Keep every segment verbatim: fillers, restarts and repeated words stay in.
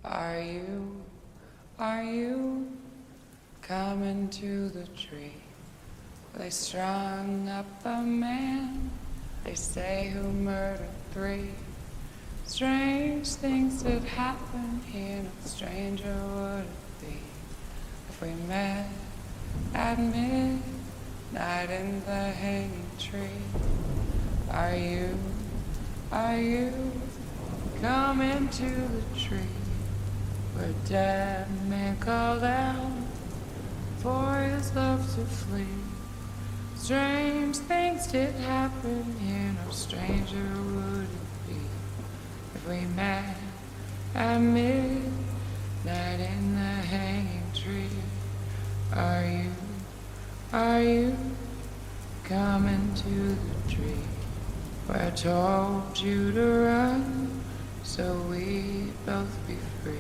Are you, are you coming to the tree? They strung up a man, they say, who murdered three. Strange things did happen here, no stranger would it be if we met at midnight in the hanging tree. Are you, are you coming to the tree where dead men called out for his love to flee? Strange things did happen here, no stranger would it be if we met at midnight in the hanging tree. Are you, are you coming to the tree where I told you to run so we'd both be free?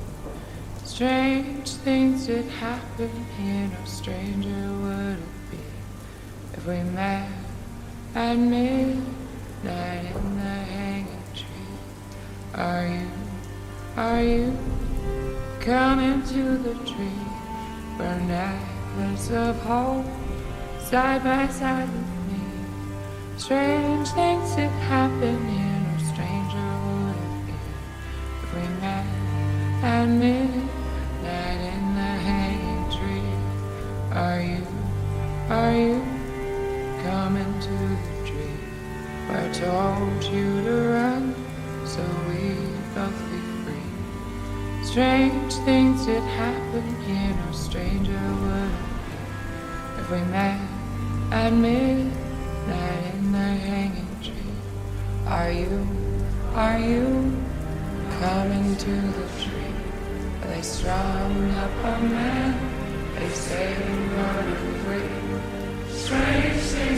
Strange things did happen here, no stranger would it be if we met at midnight in the hanging tree. Are you, are you coming to the tree where a necklace of hope side by side with me? Strange things did happen here, no stranger would it be if we met at midnight in the hanging tree. Are you, are you coming to the tree where I told you to run so we'd both be free? Strange things did happen here, no stranger would it be if we met at midnight in the hanging tree. Are you, are you coming to the tree where they strung up a man, they say he murdered three? Strange things